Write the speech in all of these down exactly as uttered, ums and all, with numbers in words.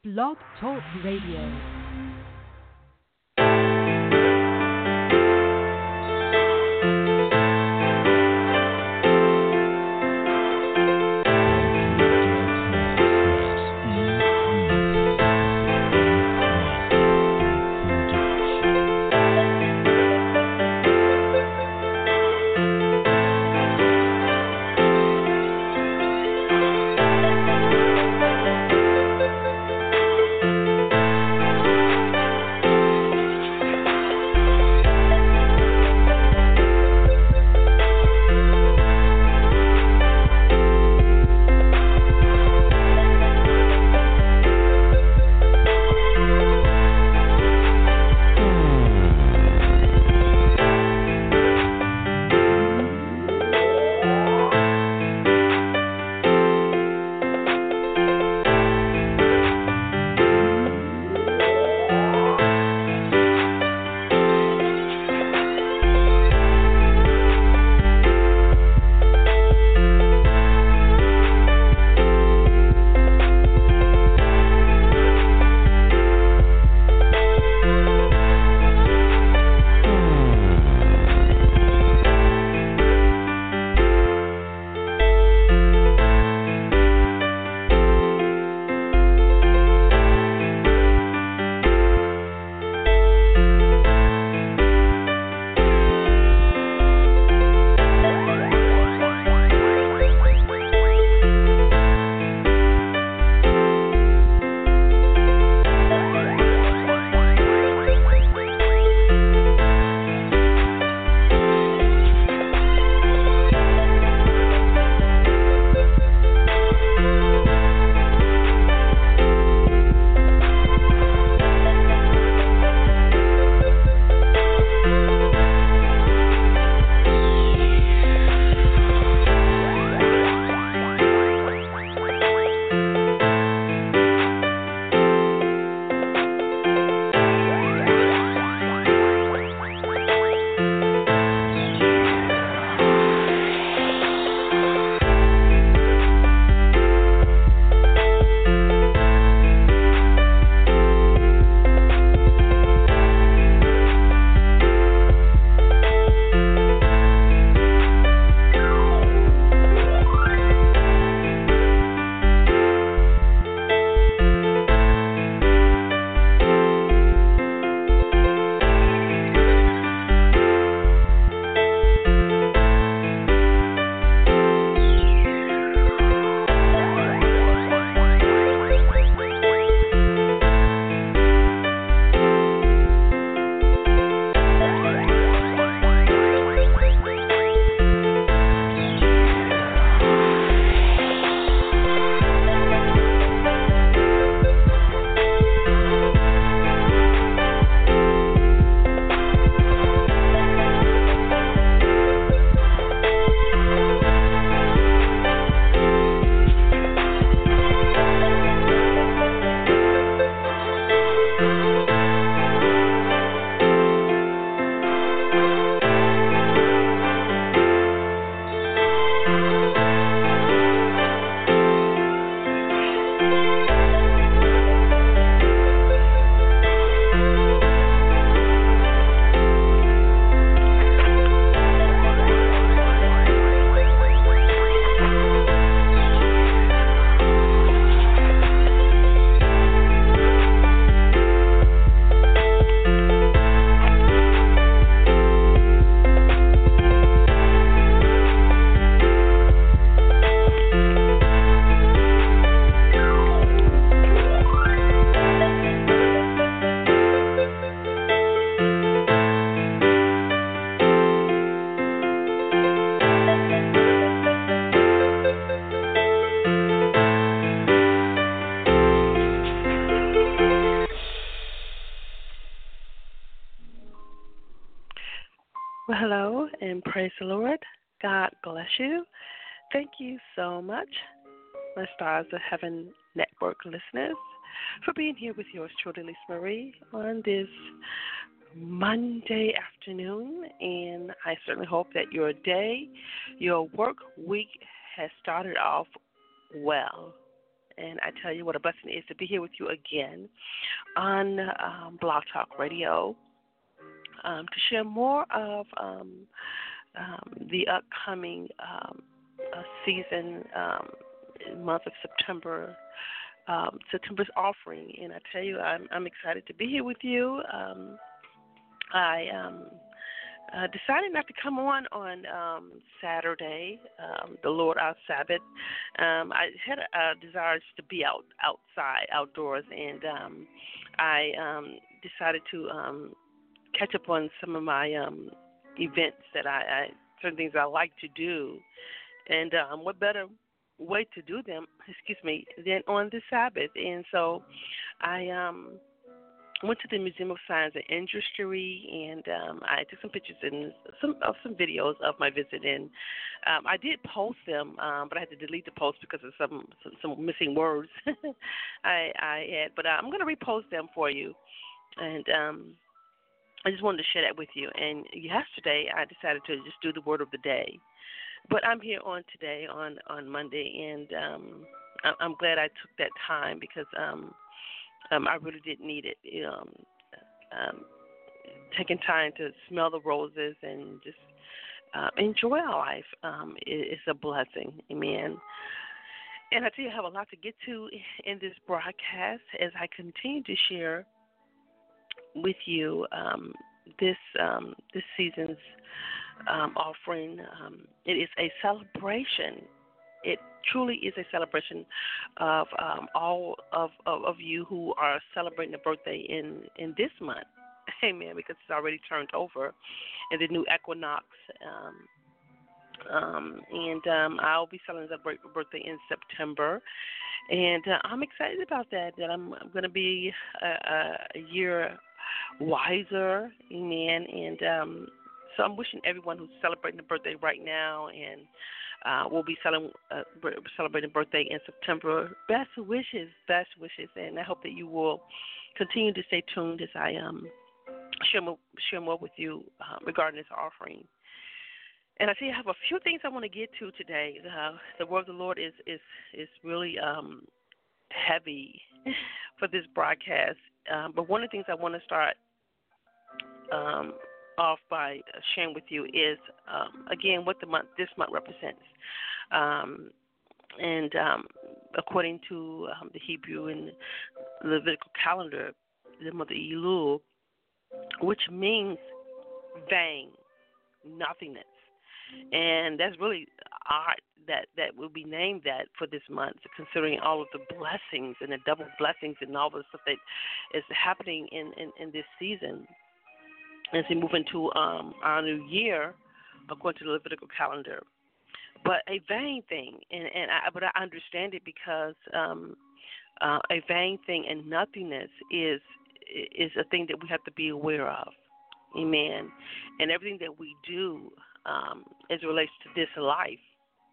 Blog Talk Radio. Well, hello and praise the Lord. God bless you. Thank you so much, my Stars of Heaven Network listeners, for being here with yours truly, Lisa Marie, on this Monday afternoon. And I certainly hope that your day, your work week has started off well. And I tell you what a blessing it is to be here with you again on um, Blog Talk Radio um, to share more of um, um, the upcoming um, uh, season, um, month of September, um, September's offering. And I tell you, I'm, I'm excited to be here with you. Um, I um, uh, decided not to come on on um, Saturday, um, the Lord our Sabbath. Um, I had a, a desire to be out outside, outdoors, and um, I um, decided to um, catch up on some of my um, events that I, I certain things I like to do, and um, what better way to do them, excuse me, than on the Sabbath. And so I um. went to the Museum of Science and Industry, and um, I took some pictures and some of some videos of my visit. And um, I did post them, um, but I had to delete the post because of some some, some missing words I, I had. But uh, I'm going to repost them for you, and um, I just wanted to share that with you. And yesterday, I decided to just do the word of the day. But I'm here on today, on on Monday, and um, I- I'm glad I took that time because. Um, Um, I really did need it. You know, um, taking time to smell the roses and just uh, enjoy our life um, is, is a blessing. Amen. And I tell you, I have a lot to get to in this broadcast as I continue to share with you um, this um, this season's um, offering. Um, it is a celebration. It truly is a celebration of um, all of, of, of you who are celebrating a birthday in, in this month. Amen, because it's already turned over in the new equinox. Um, um, and um, I'll be celebrating a birthday in September. And uh, I'm excited about that, that I'm, I'm going to be a, a year wiser. Amen. And um, so I'm wishing everyone who's celebrating a birthday right now and Uh, we'll be celebrating, uh, celebrating birthday in September. Best wishes, best wishes, and I hope that you will continue to stay tuned as I um, share, more, share more with you uh, regarding this offering. And I see I have a few things I want to get to today. Uh, the word of the Lord is is is really um, heavy for this broadcast. Um, but one of the things I want to start um, off by sharing with you is um, again what the month this month represents, um, and um, according to um, the Hebrew and Levitical calendar, the month of Elul, which means vain, nothingness, and that's really odd that that will be named that for this month, considering all of the blessings and the double blessings and all the stuff that is happening in, in, in this season. As we move into um, our new year, according to the Levitical calendar, but a vain thing, and, and I, but I understand it because um, uh, a vain thing and nothingness is is a thing that we have to be aware of, amen. And everything that we do um, as it relates to this life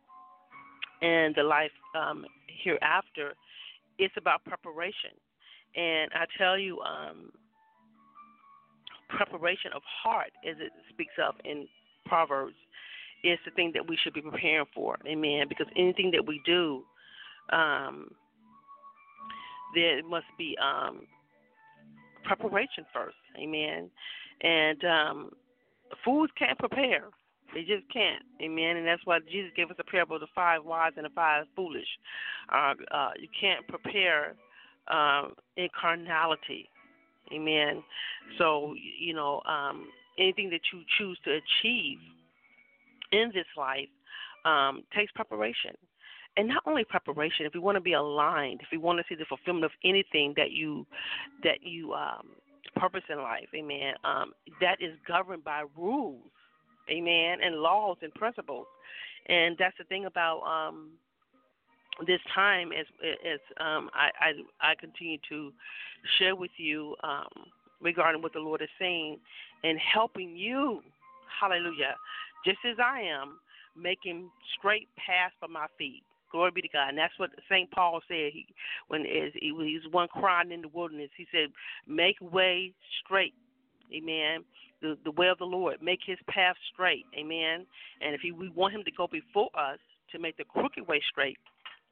and the life um, hereafter, it's about preparation. And I tell you. Um, Preparation of heart, as it speaks of in Proverbs, is the thing that we should be preparing for. Amen. Because anything that we do, um, there must be um, preparation first. Amen. And um, fools can't prepare. They just can't. Amen. And that's why Jesus gave us a parable of the five wise and the five foolish. Uh, uh, you can't prepare um, in carnality. Amen. So, you know, um, anything that you choose to achieve in this life um, takes preparation. And not only preparation, if we want to be aligned, if we want to see the fulfillment of anything that you that you um, purpose in life, amen, um, that is governed by rules, amen, and laws and principles. And that's the thing about um, this time as as um, I, I I continue to share with you um, regarding what the Lord is saying and helping you, hallelujah, just as I am, making straight paths for my feet. Glory be to God. And that's what Saint Paul said he, when he was one crying in the wilderness. He said, make way straight. Amen. The, the way of the Lord. Make his path straight. Amen. And if he, we want him to go before us to make the crooked way straight,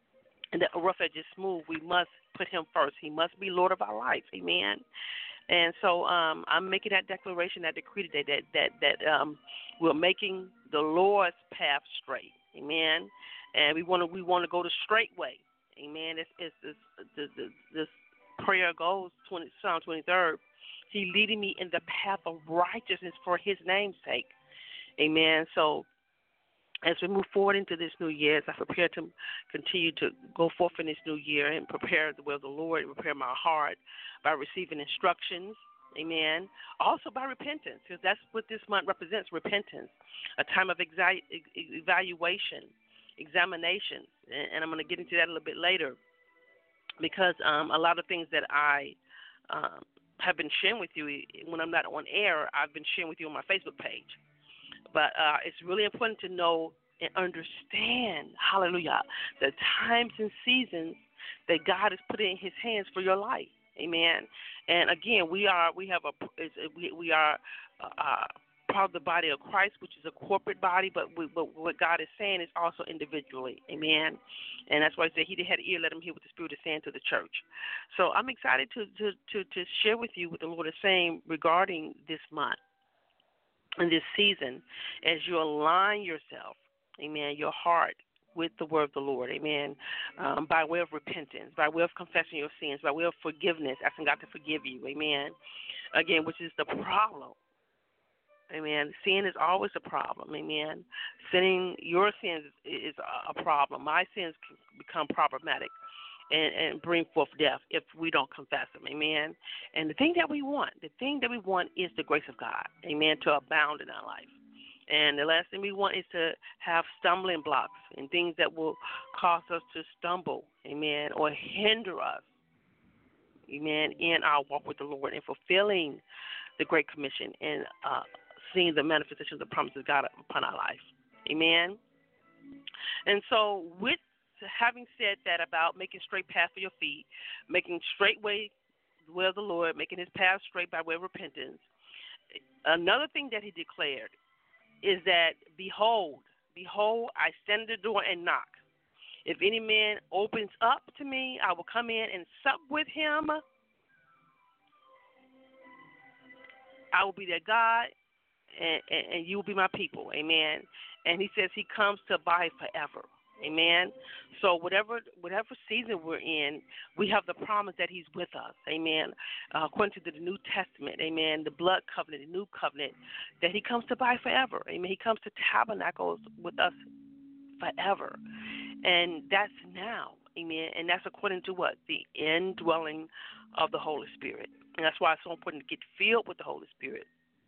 and the rough edge is smooth, we must put him first. He must be Lord of our life. Amen. And so um, I'm making that declaration, that decree today, that that that um, we're making the Lord's path straight. Amen. And we want to we want to go the straight way. Amen. It's, it's, it's, this, this, this prayer goes, twenty, Psalm twenty-third. He leading me in the path of righteousness for his name's sake. Amen. So as we move forward into this new year, as I prepare to continue to go forth in this new year and prepare the will of the Lord, and prepare my heart by receiving instructions, amen, also by repentance, because that's what this month represents, repentance, a time of exi- evaluation, examination, and I'm going to get into that a little bit later, because um, a lot of things that I um, have been sharing with you when I'm not on air, I've been sharing with you on my Facebook page. But uh, it's really important to know and understand, hallelujah, the times and seasons that God has put in his hands for your life. Amen. And again, we are we have a we, we are uh, part of the body of Christ, which is a corporate body, but, we, but what God is saying is also individually. Amen. And that's why I said he that had an ear, let him hear what the Spirit is saying to the church. So I'm excited to, to, to, to share with you what the Lord is saying regarding this month. In this season, as you align yourself, amen, your heart with the word of the Lord, amen, um, by way of repentance, by way of confessing your sins, by way of forgiveness, asking God to forgive you, amen, again, which is the problem, amen. Sin is always a problem, amen. Sinning, your sins is a problem. My sins can become problematic. And, and bring forth death if we don't confess them, amen. And the thing that we want, the thing that we want is the grace of God, amen, to abound in our life. And the last thing we want is to have stumbling blocks and things that will cause us to stumble, amen, or hinder us, amen, in our walk with the Lord and fulfilling the Great Commission and uh, seeing the manifestation of the promises of God upon our life, amen. And so with having said that about making straight path for your feet, making straight way the way of the Lord, making his path straight by way of repentance, another thing that he declared is that, behold, behold, I stand at the door and knock. If any man opens up to me, I will come in and sup with him. I will be their God, and, and, and you will be my people. Amen. And he says he comes to abide forever. Amen. So whatever whatever season we're in, we have the promise that he's with us. Amen. Uh, according to the New Testament, amen, the blood covenant, the new covenant, that he comes to abide forever. Amen. He comes to tabernacle with us forever. And that's now. Amen. And that's according to what? The indwelling of the Holy Spirit. And that's why it's so important to get filled with the Holy Spirit.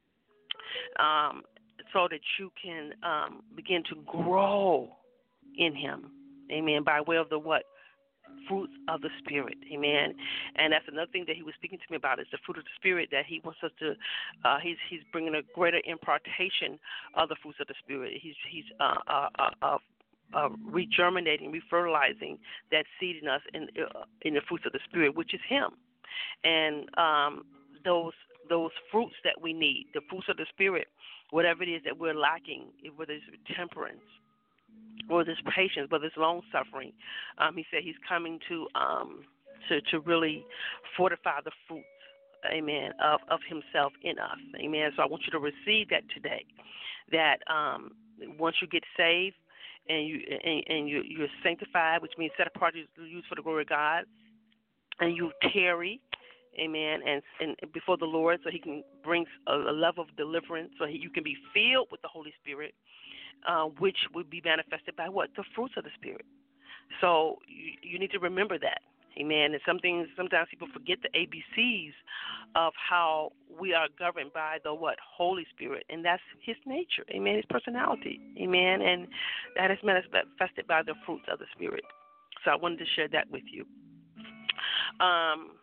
Um, so that you can um, begin to grow in him, amen, by way of the what? Fruits of the Spirit, amen. And that's another thing that he was speaking to me about is the fruit of the Spirit, that he wants us to, uh, he's he's bringing a greater impartation of the fruits of the Spirit. He's he's uh, uh, uh, uh, uh, regerminating, refertilizing that seed in us in uh, in the fruits of the Spirit, which is him. And um, those those fruits that we need, the fruits of the Spirit, whatever it is that we're lacking, whether it's temperance, or this patience, but this long suffering, um, he said he's coming to um, to to really fortify the fruits, amen, of, of himself in us, amen. So I want you to receive that today. That um, once you get saved and you and, and you you're sanctified, which means set apart, used for the glory of God, and you tarry, amen, and and before the Lord, so he can bring a, a level of deliverance, so he, you can be filled with the Holy Spirit. Uh, which would be manifested by what? The fruits of the Spirit. So you, you need to remember that. Amen. And some things, sometimes people forget the A B Cs of how we are governed by the what? Holy Spirit. And that's his nature. Amen. His personality. Amen. And that is manifested by the fruits of the Spirit. So I wanted to share that with you. Um,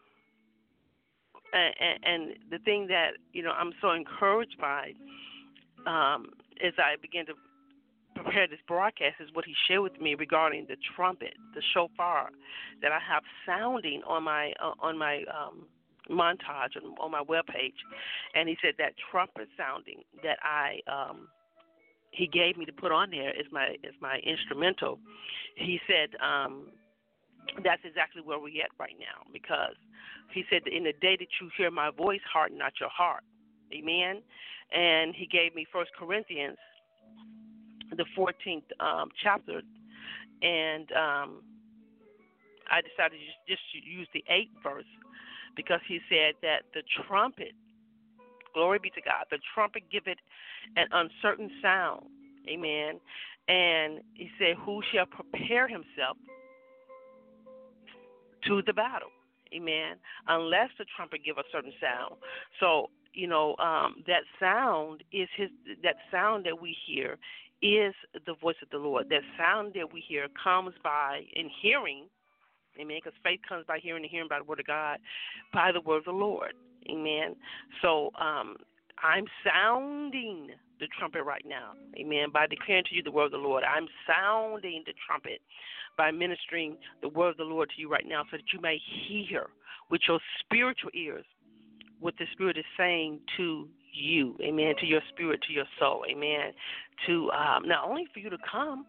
and, and, and the thing that, you know, I'm so encouraged by um, as I begin to prepare this broadcast is what he shared with me regarding the trumpet, the shofar that I have sounding on my uh, on my um, montage on, on my webpage, and he said that trumpet sounding that I um, he gave me to put on there is my is my instrumental. He said um, that's exactly where we're at right now, because he said that in the day that you hear my voice, harden not your heart. Amen. And he gave me First Corinthians, the fourteenth um, chapter, and um, I decided to just, just to use the eighth verse, because he said that the trumpet, glory be to God, the trumpet giveth an uncertain sound. Amen. And he said, who shall prepare himself to the battle? Amen. Unless the trumpet give a certain sound. So, you know, um, that sound is his, that sound that we hear is the voice of the Lord. That sound that we hear comes by in hearing. Amen. Because faith comes by hearing and hearing by the word of God, by the word of the Lord. Amen. So um, I'm sounding the trumpet right now. Amen. By declaring to you the word of the Lord. I'm sounding the trumpet by ministering the word of the Lord to you right now, so that you may hear with your spiritual ears what the Spirit is saying to you. Amen. To your spirit, to your soul. Amen. To um, not only for you to come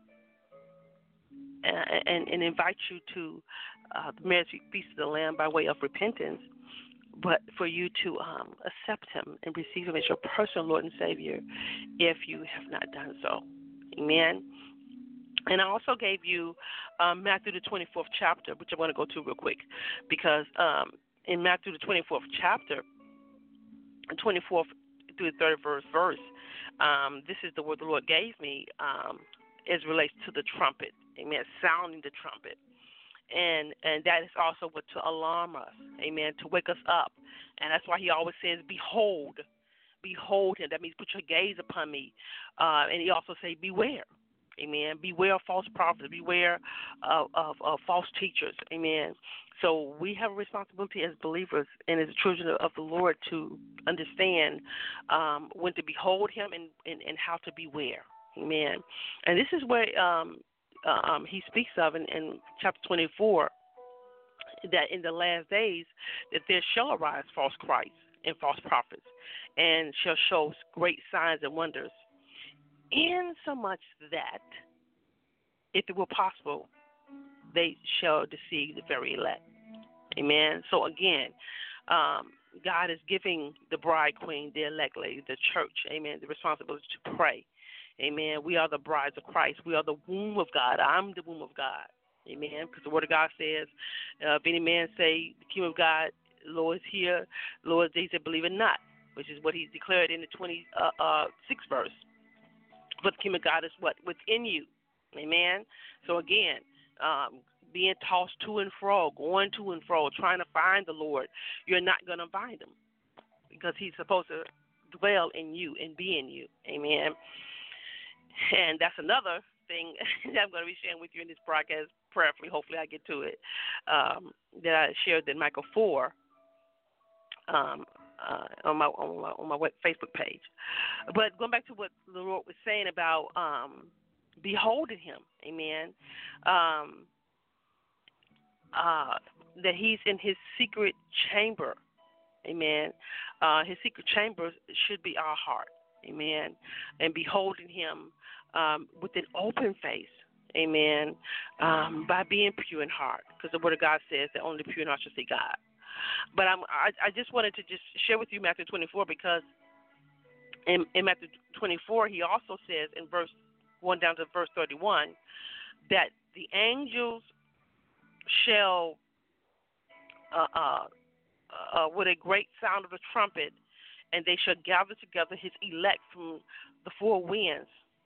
and, and, and invite you to uh, the marriage feast of the Lamb by way of repentance, but for you to um, accept him and receive him as your personal Lord and Savior if you have not done so. Amen. And I also gave you um, Matthew the twenty-fourth chapter, which I want to go to real quick, because um, in Matthew the twenty-fourth chapter, twenty-fourth through the thirty-first verse, um, this is the word the Lord gave me um, as relates to the trumpet. Amen. Sounding the trumpet. And and that is also what to alarm us, amen, to wake us up. And that's why he always says, behold, behold him. That means put your gaze upon me. Uh, and he also says, beware, amen. Beware of false prophets. Beware of, of, of false teachers, amen. So we have a responsibility as believers and as children of the Lord to understand um, when to behold him and, and, and how to beware, amen. And this is where um, Um, he speaks of in, in chapter twenty-four, that in the last days that there shall arise false Christs and false prophets, and shall show great signs and wonders, insomuch that, if it were possible, they shall deceive the very elect. Amen. So again, um, God is giving the bride queen, the elect lady, the church, amen, the responsibility to pray. Amen. We are the brides of Christ. We are the womb of God. I'm the womb of God. Amen. Because the word of God says, uh, if any man say the kingdom of God, Lord is here, Lord is they that believe it not, which is what he declared in the twenty-sixth verse. But the kingdom of God is what? Within you. Amen. So again, um, being tossed to and fro, going to and fro, trying to find the Lord, you're not going to find him, because he's supposed to dwell in you and be in you. Amen. And that's another thing that I'm going to be sharing with you in this broadcast, prayerfully. Hopefully I get to it, um, that I shared in Micah four um, uh, on my on my, on my Facebook page. But going back to what the Lord was saying about um, beholding him, amen, um, uh, that he's in his secret chamber, amen. Uh, his secret chamber should be our heart. Amen. And beholding him um, with an open face. Amen. Um, by being pure in heart. Because the word of God says that only the pure in heart shall see God. But I'm, I, I just wanted to just share with you Matthew twenty-four, because in, in Matthew twenty-four, he also says in verse one down to verse thirty-one that the angels shall, uh, uh, uh, with a great sound of a trumpet, and they shall gather together his elect from the four winds,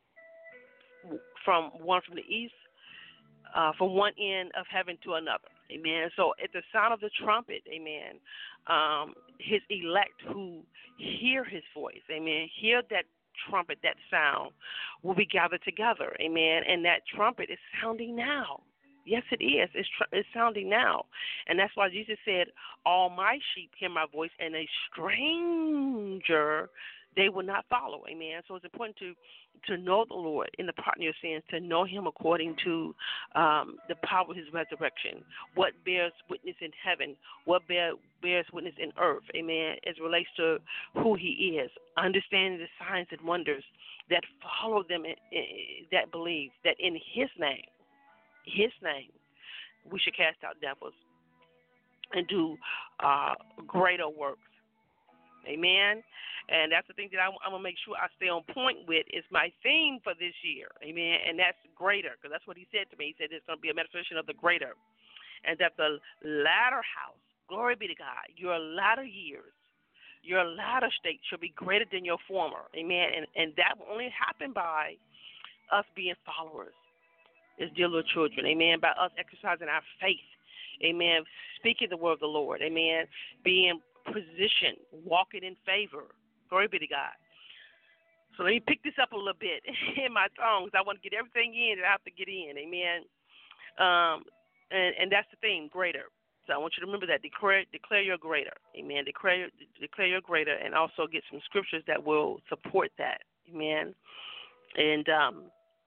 from one from the east, uh, from one end of heaven to another. Amen. So at the sound of the trumpet, amen, um, his elect who hear his voice, amen, hear that trumpet, that sound, will be gathered together. Amen. And that trumpet is sounding now. Yes, it is. It's, tr- it's sounding now. And that's why Jesus said, all my sheep hear my voice, and a stranger they will not follow. Amen. So it's important to, to know the Lord in the pardon of your sins, to know him according to um, the power of his resurrection, what bears witness in heaven, what bear, bears witness in earth, amen, as it relates to who he is, understanding the signs and wonders that follow them in, in, that believe that in his name, his name, we should cast out devils and do uh, greater works. Amen. And that's the thing that I, I'm going to make sure I stay on point with is my theme for this year. Amen. And that's greater, because that's what he said to me. He said it's going to be a manifestation of the greater. And that the latter house, glory be to God, your latter years, your latter state shall be greater than your former. Amen. And, and that will only happen by us being followers as dear little children. Amen. By us exercising our faith. Amen. Speaking the word of the Lord. Amen. Being positioned, walking in favor. Glory be to God. So let me pick this up a little bit in my tongues. I want to get everything in that I have to get in. Amen. Um, and, and that's the thing, greater. So I want you to remember that. Declare, declare your greater. Amen. Declare, declare your greater, and also get some scriptures that will support that. Amen. And um,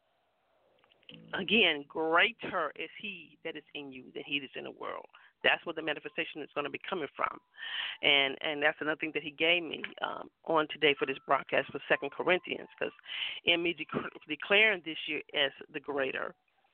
again, greater is he that is in you than he that's in the world. That's where the manifestation is going to be coming from. And and that's another thing that he gave me um, on today for this broadcast for Second Corinthians, because in me dec- declaring this year as the greater,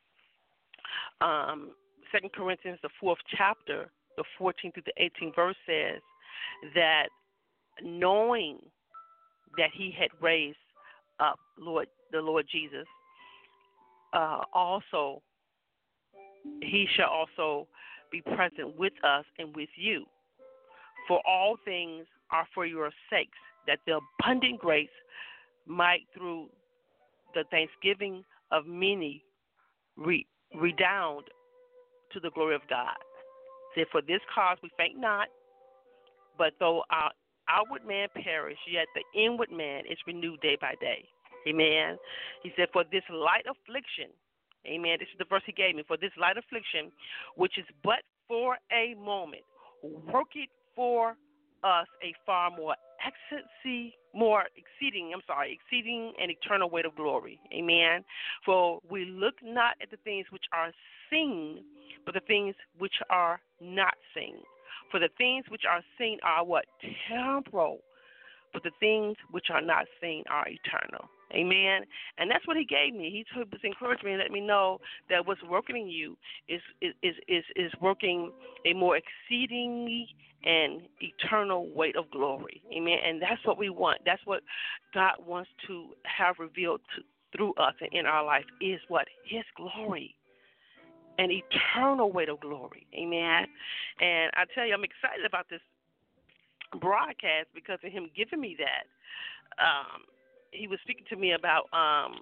um, Second Corinthians, the fourth chapter, the fourteenth through the eighteenth verse says that knowing that he had raised up Lord the Lord Jesus, uh, also he shall also be present with us and with you. For all things are for your sakes, that the abundant grace might through the thanksgiving of many re- redound to the glory of God. Say, for this cause we faint not, but though our outward man perish, yet the inward man is renewed day by day. Amen. He said, for this light affliction, amen, this is the verse he gave me, for this light affliction, which is but for a moment, work it for us a far more excellency, more exceeding, I'm sorry, exceeding an eternal weight of glory. Amen. For we look not at the things which are seen, but the things which are not seen. For the things which are seen are what? Temporal. But the things which are not seen are eternal. Amen. And that's what he gave me. He was encouraging me and let me know that what's working in you is is is is working a more exceedingly and eternal weight of glory. Amen. And that's what we want. That's what God wants to have revealed to, through us and in our life is what? His glory. An eternal weight of glory. Amen. And I tell you, I'm excited about this broadcast because of him giving me that. Um, he was speaking to me about um,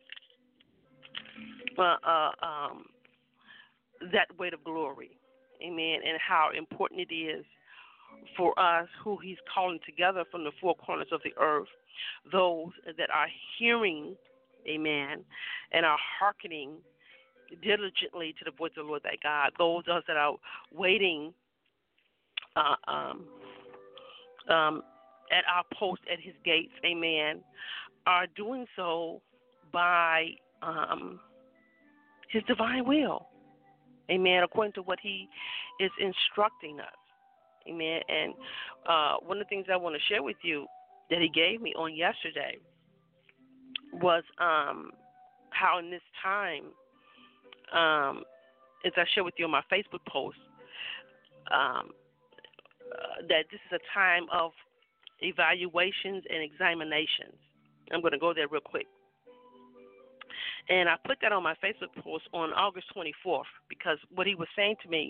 uh, uh, um, that weight of glory, amen, and how important it is for us who he's calling together from the four corners of the earth, those that are hearing, amen, and are hearkening diligently to the voice of the Lord thy God, those of us that are waiting uh, um, um, at our post at his gates, amen, are doing so by um, his divine will, amen, according to what he is instructing us, amen. And uh, one of the things I want to share with you that he gave me on yesterday was um, how in this time, um, as I share with you on my Facebook post, um, uh, that this is a time of evaluations and examinations. I'm going to go there real quick. And I put that on my Facebook post on August twenty-fourth because what he was saying to me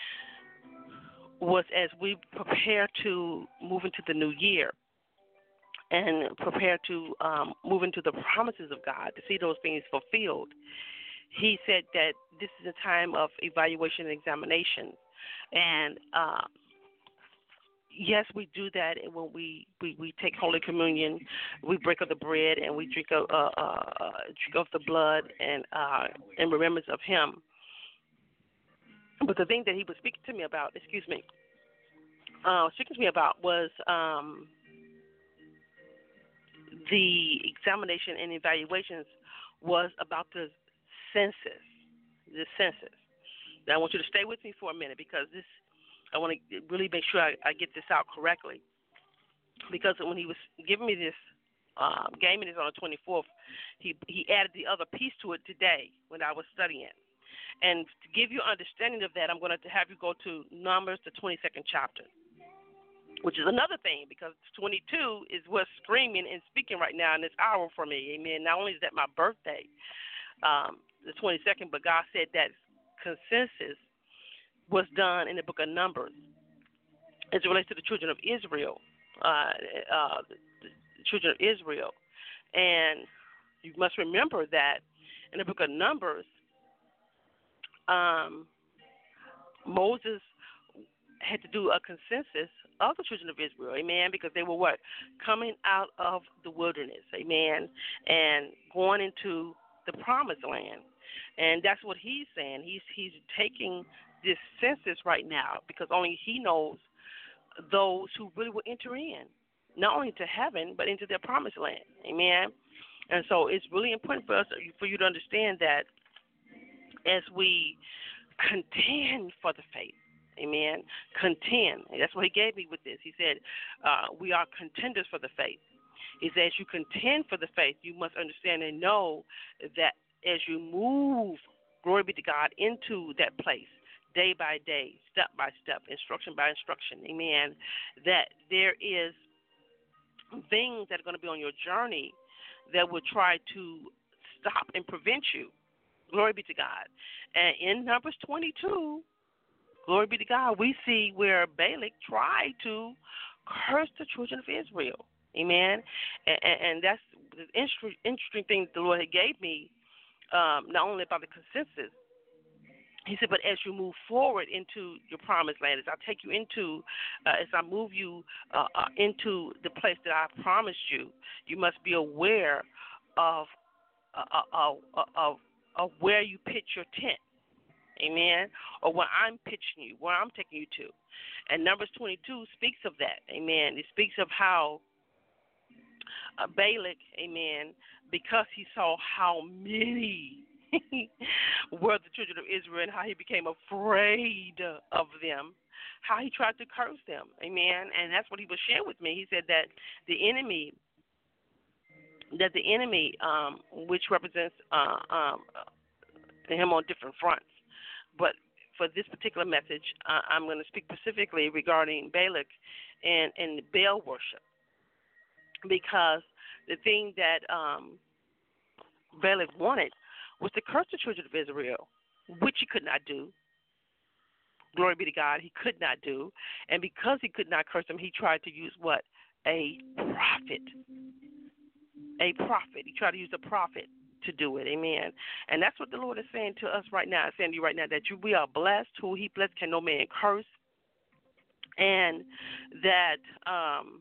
was as we prepare to move into the new year and prepare to um, move into the promises of God, to see those things fulfilled, he said that this is a time of evaluation and examination. And uh, yes, we do that when we, we, we take Holy Communion. We break of the bread and we drink of, uh, uh, drink of the blood and uh, in remembrance of him. But the thing that he was speaking to me about, excuse me, uh, speaking to me about was um, the examination and evaluations was about the census, the census. Now, I want you to stay with me for a minute because this, I want to really make sure I, I get this out correctly. Because when he was giving me this, um, gave me this on the twenty-fourth, he he added the other piece to it today when I was studying. And to give you understanding of that, I'm going to have you go to Numbers, the twenty-second chapter, which is another thing, because twenty-two is what's screaming and speaking right now in this hour for me. Amen. Not only is that my birthday, um, the twenty-second, but God said that consensus was done in the book of Numbers as it relates to the children of Israel, uh, uh, the, the children of Israel. And you must remember that in the book of Numbers, um, Moses had to do a consensus of the children of Israel, amen, because they were what? Coming out of the wilderness, amen, and going into the promised land. And that's what he's saying. He's he's taking this census right now because only he knows those who really will enter in, not only to heaven, but into their promised land, amen. And so it's really important for us, for you to understand that as we contend for the faith, amen, contend. That's what he gave me with this. He said, uh, we are contenders for the faith. He says, you contend for the faith, you must understand and know that as you move, glory be to God, into that place, day by day, step by step, instruction by instruction, amen, that there is things that are going to be on your journey that will try to stop and prevent you. Glory be to God. And in Numbers twenty-two, glory be to God, we see where Balak tried to curse the children of Israel. Amen. And, and, and that's the interesting, interesting thing the Lord had gave me, um, not only about the consensus. He said, but as you move forward into your promised land, as I take you into, uh, as I move you uh, uh, into the place that I promised you, you must be aware of uh, uh, uh, of, of where you pitch your tent. Amen. Or where I'm pitching you, where I'm taking you to. And Numbers twenty-two speaks of that. Amen. It speaks of how uh, Balak, amen, because he saw how many were the children of Israel and how he became afraid of them, how he tried to curse them. Amen. And that's what he was sharing with me. He said that the enemy, that the enemy, um, which represents uh, um, him on different fronts, but for this particular message, uh, I'm going to speak specifically regarding Balak and, and Baal worship, because the thing that um, Balak wanted was to curse the children of Israel, which he could not do. Glory be to God, he could not do. And because he could not curse them, he tried to use what? A prophet. A prophet. He tried to use a prophet to do it. Amen. And that's what the Lord is saying to us right now, saying to you right now, that you, we are blessed. Who he blessed can no man curse. And that um,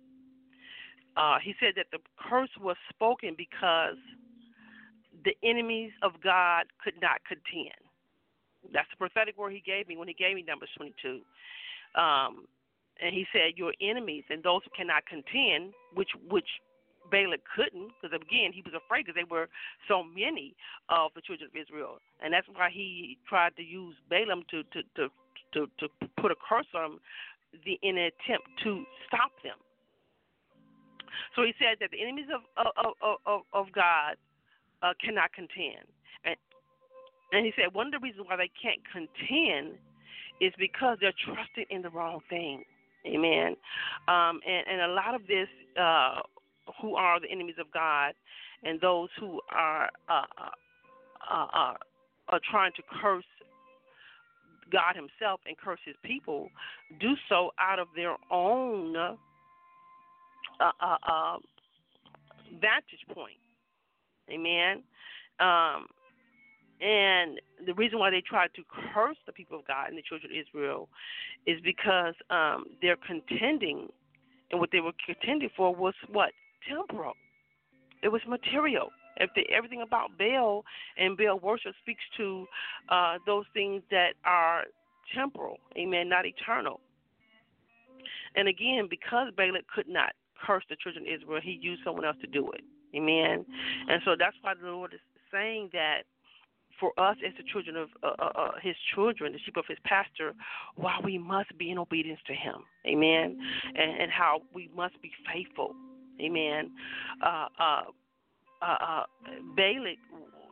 uh, he said that the curse was spoken because the enemies of God could not contend. That's the prophetic word he gave me when he gave me Numbers twenty-two. Um, and he said, your enemies and those who cannot contend, which which Balak couldn't, because again, he was afraid because there were so many of the children of Israel. And that's why he tried to use Balaam to to, to, to, to put a curse on them the, in an attempt to stop them. So he said that the enemies of, of, of, of God uh, cannot contend. And, and he said one of the reasons why they can't contend is because they're trusting in the wrong thing. Amen. Um, and, and a lot of this, uh, who are the enemies of God and those who are uh, uh, uh, are trying to curse God himself and curse his people, do so out of their own uh, uh, uh, vantage point. Amen. Um, and the reason why they tried to curse the people of God and the children of Israel is because um, they're contending, and what they were contending for was what? Temporal. It was material. If the, everything about Baal and Baal worship speaks to uh, those things that are temporal, amen, not eternal. And again, because Balak could not curse the children of Israel, he used someone else to do it, amen. And so that's why the Lord is saying that for us as the children of uh, uh, his children, the sheep of his pasture, why we must be in obedience to him, amen, and, and how we must be faithful. Amen. Uh, uh, uh, uh, Balak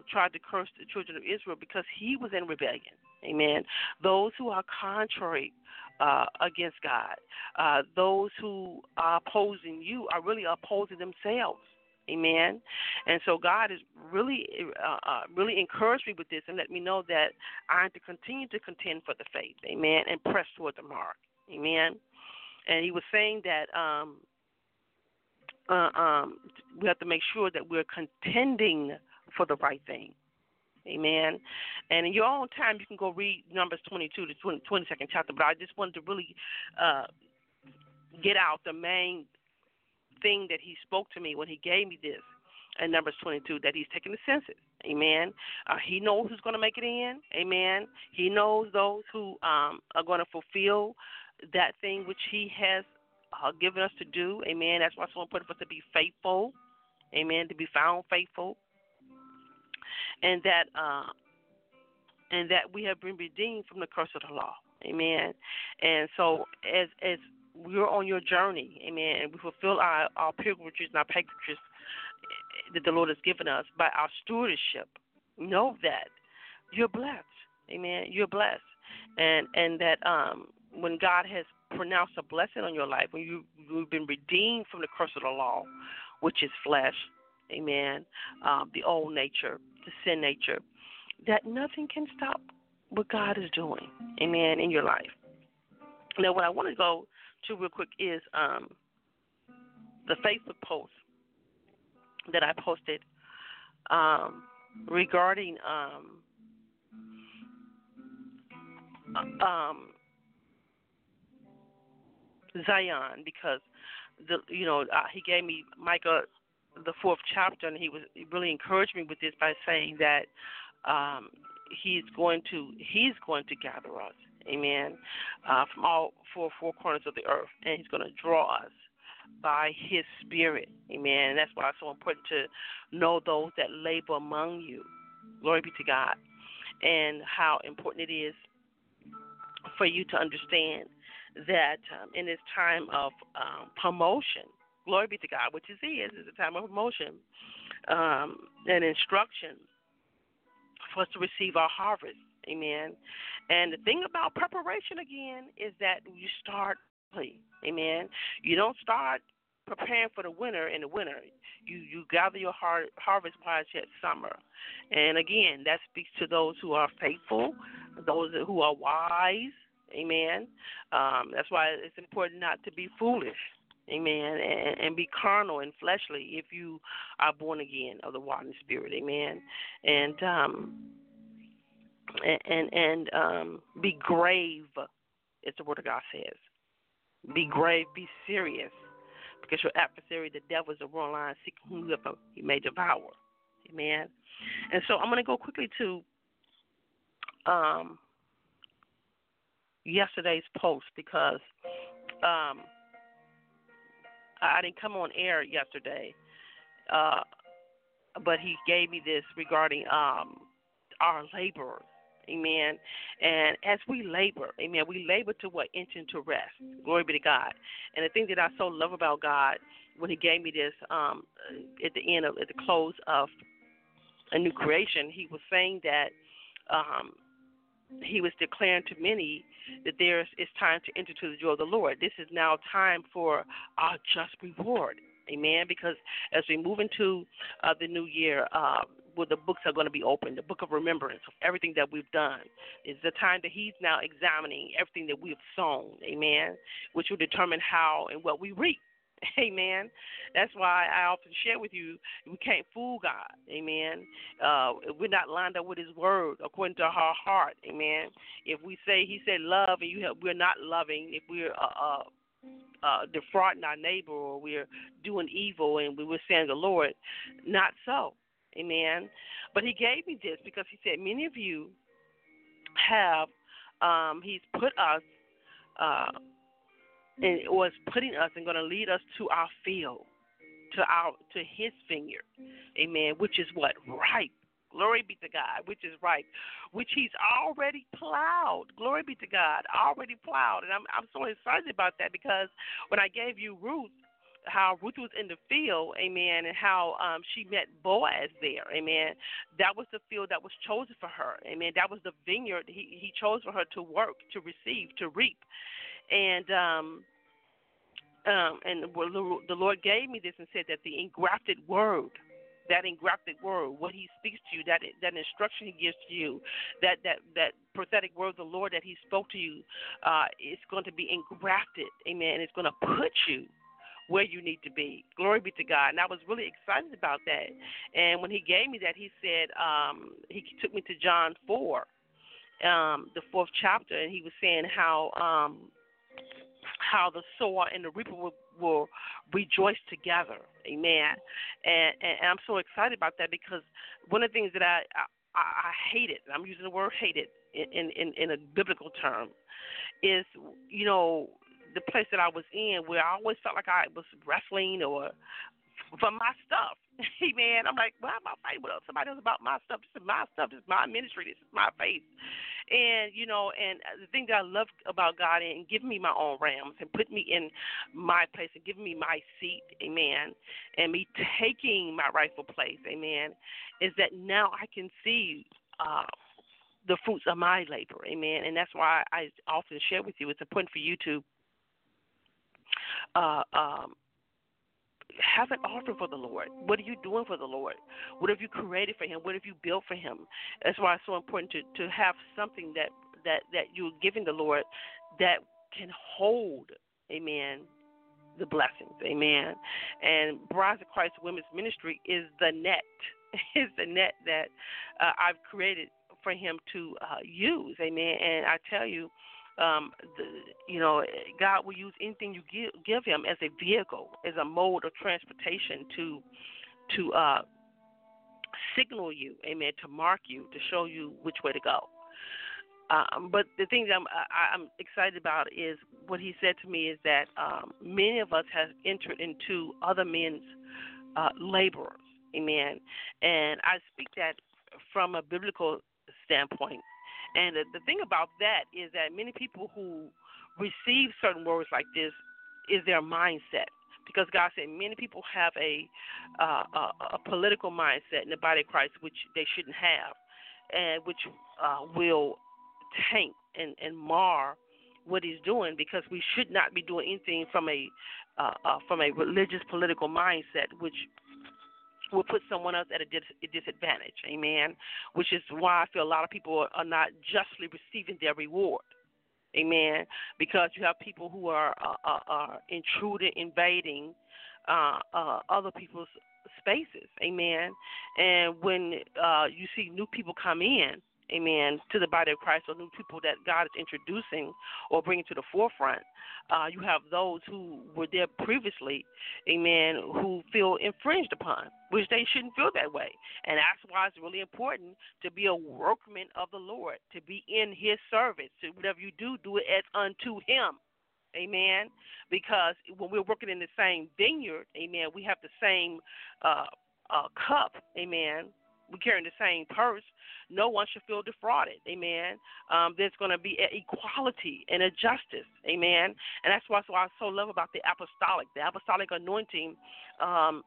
tried to curse the children of Israel because he was in rebellion. Amen. Those who are contrary uh, against God, uh, those who are opposing you are really opposing themselves. Amen. And so God has really, uh, uh, really encouraged me with this and let me know that I am to continue to contend for the faith. Amen. And press toward the mark. Amen. And he was saying that um, uh, um, we have to make sure that we're contending for the right thing. Amen. And in your own time, you can go read Numbers twenty-two, the twenty-second chapter. But I just wanted to really uh, get out the main thing that he spoke to me when he gave me this in Numbers twenty-two, that he's taking the census. Amen. Uh, he knows who's going to make it in. Amen. He knows those who um, are going to fulfill that thing which he has uh, given us to do. Amen. That's why it's so important for us to be faithful. Amen. To be found faithful. And that uh, and that we have been redeemed from the curse of the law. Amen. And so as as we're on your journey, amen, and we fulfill our, our pilgrimages and our pilgrimages that the Lord has given us by our stewardship, know that you're blessed. Amen. You're blessed. And and that um, when God has pronounced a blessing on your life, when you, you've been redeemed from the curse of the law, which is flesh, amen, um, the old nature, the sin nature, that nothing can stop what God is doing, amen, in your life. Now, what I want to go to real quick is um, the Facebook post that I posted um, regarding um, um, Zion, because the you know uh, he gave me Micah the fourth chapter, and he was he really encouraged me with this by saying that um, he's going to he's going to gather us, amen, uh, from all four four corners of the earth, and he's going to draw us by his spirit, amen. And that's why it's so important to know those that labor among you. Glory be to God, and how important it is for you to understand that um, in this time of um, promotion, glory be to God, which is is, is a time of promotion um, and instruction for us to receive our harvest. Amen. And the thing about preparation, again, is that you start early. Amen. You don't start preparing for the winter in the winter. You you gather your har- harvest while it's yet summer. And, again, that speaks to those who are faithful, those who are wise. Amen. Um, that's why it's important not to be foolish. Amen. And, and be carnal and fleshly if you are born again of the water and spirit. Amen. And um, and and, and um, be grave, as the word of God says. Be grave. Be serious, because your adversary, the devil, is a roaring lion seeking whom he may devour. Amen. And so I'm going to go quickly to um, yesterday's post, because um, I didn't come on air yesterday, uh, but he gave me this regarding um, our laborers, amen. And as we labor, amen, we labor to what? Enter into rest. Glory be to God. And the thing that I so love about God, when he gave me this um, at the end of, at the close of a new creation, he was saying that um, he was declaring to many that there is it's time to enter to the joy of the Lord. This is now time for our just reward. Amen. Because as we move into uh, the new year, uh, where the books are going to be open, the book of remembrance of everything that we've done, is the time that he's now examining everything that we've sown. Amen. Which will determine how and what we reap. Amen. That's why I often share with you, we can't fool God. Amen. Uh, we're not lined up with his word according to our heart. Amen. If we say he said love and you have, we're not loving, if we're uh, uh, uh, defrauding our neighbor, or we're doing evil and we were saying the Lord, not so. Amen. But he gave me this because he said many of you have, um, he's put us, uh, and was putting us and going to lead us to our field, to our to his vineyard, amen, which is what? Ripe. Glory be to God, which is ripe, which he's already plowed. Glory be to God, already plowed. And I'm I'm so excited about that, because when I gave you Ruth, how Ruth was in the field, amen, and how um, she met Boaz there, amen. That was the field that was chosen for her, amen. That was the vineyard he, he chose for her to work, to receive, to reap. And um, um, and the Lord gave me this and said that the engrafted word, that engrafted word, what he speaks to you, that that instruction he gives to you, that that, that prophetic word of the Lord that he spoke to you, uh, is going to be engrafted, amen. It's going to put you where you need to be. Glory be to God. And I was really excited about that. And when he gave me that, he said, um, he took me to John four, um, the fourth chapter, and he was saying how um, how the sower and the reaper will, will rejoice together. Amen. And, and, and I'm so excited about that because one of the things that I, I, I hated, and I'm using the word hated in, in, in a biblical term, is, you know, the place that I was in where I always felt like I was wrestling or for my stuff. Amen. I'm like, why am I fighting with somebody else about my stuff? This is my stuff. This is my ministry. This is my faith. And, you know, and the thing that I love about God and giving me my own rams and putting me in my place and giving me my seat, amen, and me taking my rightful place, amen, is that now I can see uh, the fruits of my labor, amen. And that's why I often share with you, it's important for you to uh, um, have an offering for the Lord. What are you doing for the Lord? What have you created for him? What have you built for him? That's why it's so important to, to have something that, that, that you're giving the Lord that can hold, amen, the blessings, amen. And Brides of Christ Women's Ministry is the net, is the net that uh, I've created for him to uh, use, amen. And I tell you, Um, the, you know, God will use anything you give, give him as a vehicle, as a mode of transportation to to uh, signal you, amen, to mark you, to show you which way to go. Um, but the thing that I'm, I, I'm excited about is what he said to me is that um, many of us have entered into other men's uh, laborers, amen. And I speak that from a biblical standpoint. And the, the thing about that is that many people who receive certain words like this is their mindset. Because God said many people have a, uh, a, a political mindset in the body of Christ, which they shouldn't have, and which uh, will taint and, and mar what he's doing, because we should not be doing anything from a uh, uh, from a religious political mindset, which will put someone else at a, dis- a disadvantage, amen, which is why I feel a lot of people are, are not justly receiving their reward, amen, because you have people who are, uh, uh, are intruding, invading uh, uh, other people's spaces, amen, and when uh, you see new people come in, amen, to the body of Christ, or new people that God is introducing or bringing to the forefront, uh, you have those who were there previously, amen, who feel infringed upon, which they shouldn't feel that way. And that's why it's really important to be a workman of the Lord, to be in his service. So whatever you do, do it as unto him, amen, because when we're working in the same vineyard, amen, we have the same uh, uh, cup, amen, we're carrying the same purse. No one should feel defrauded, amen. Um, there's going to be an equality and a justice, amen. And that's why so I so love about the apostolic. The apostolic anointing um,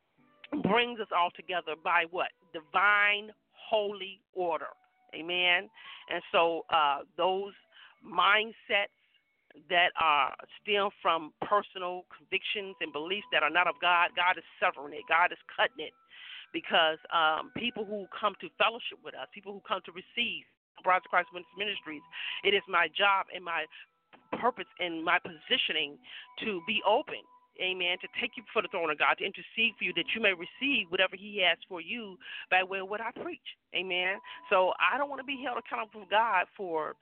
brings us all together by what? Divine holy order, amen. And so uh, those mindsets that are stem from personal convictions and beliefs that are not of God, God is severing it. God is cutting it. Because um, people who come to fellowship with us, people who come to receive Brides of Christ Women's Ministries, it is my job and my purpose and my positioning to be open, amen, to take you before the throne of God, to intercede for you that you may receive whatever he has for you by way of what I preach, amen. So I don't want to be held accountable for God for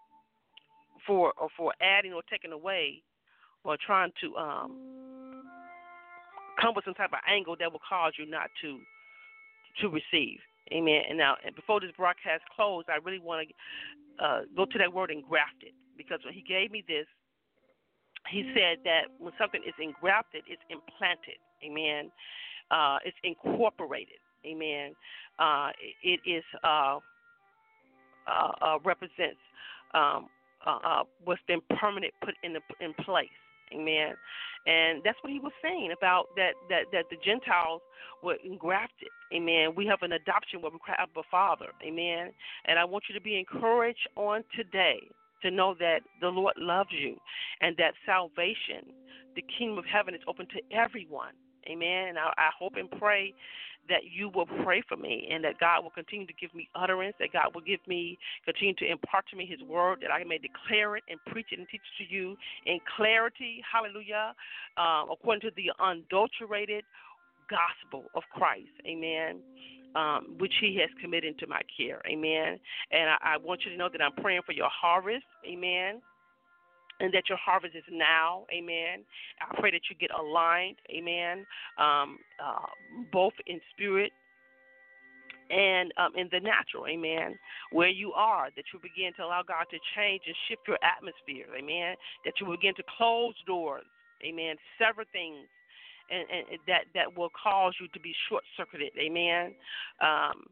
for or for adding or taking away or trying to um, come with some type of angle that will cause you not to to receive, amen. And now, and before this broadcast closed, I really want to uh, go to that word engrafted, because when he gave me this, he said that when something is engrafted, it's implanted, amen. Uh, it's incorporated, amen. Uh, it is uh, uh, uh, represents um, uh, uh, what's been permanent put in the, in place, Amen. And that's what he was saying about that, that, that the Gentiles were engrafted. Amen. We have an adoption where we cry, Abba, Father. Amen. And I want you to be encouraged on today to know that the Lord loves you and that salvation, the kingdom of heaven, is open to everyone. Amen. And I, I hope and pray that you will pray for me and that God will continue to give me utterance, that God will give me, continue to impart to me his word, that I may declare it and preach it and teach it to you in clarity, hallelujah, um, according to the unadulterated gospel of Christ, amen, um, which he has committed to my care, amen. And I, I want you to know that I'm praying for your harvest, amen, and that your harvest is now, amen. I pray that you get aligned, amen, um, uh, both in spirit and um, in the natural, amen, where you are, that you begin to allow God to change and shift your atmosphere, amen, that you begin to close doors, amen, sever things and, and that, that will cause you to be short-circuited, amen. Um,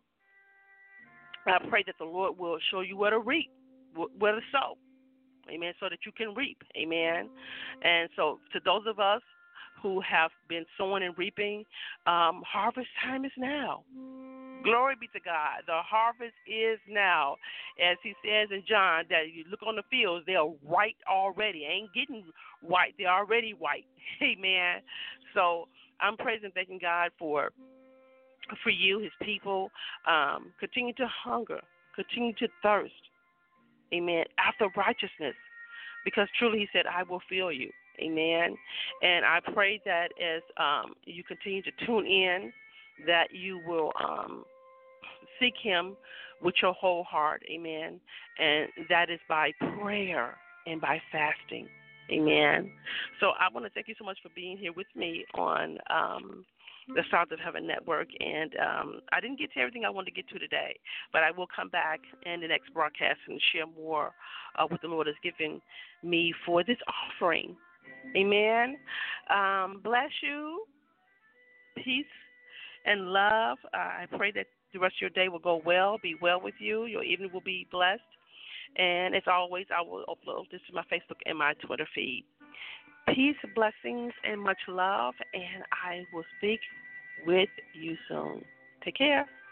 I pray that the Lord will show you where to reap, where to sow. Amen, so that you can reap. Amen. And so to those of us who have been sowing and reaping, um, harvest time is now. Glory be to God. The harvest is now. As he says in John, that you look on the fields, they are white already. Ain't getting white. They're already white. Amen. So I'm praising and thanking God for, for you, his people. Um, continue to hunger. Continue to thirst. Amen. After righteousness, because truly he said, I will fill you. Amen. And I pray that as um, you continue to tune in, that you will um, seek him with your whole heart. Amen. And that is by prayer and by fasting. Amen. So I want to thank you so much for being here with me on um, the Stars of Heaven Network. And um, I didn't get to everything I wanted to get to today, but I will come back in the next broadcast and share more uh, what the Lord has given me for this offering. Amen. Um, bless you. Peace and love. Uh, I pray that the rest of your day will go well, be well with you. Your evening will be blessed. And as always, I will upload this to my Facebook and my Twitter feed. Peace, blessings, and much love, and I will speak with you soon. Take care.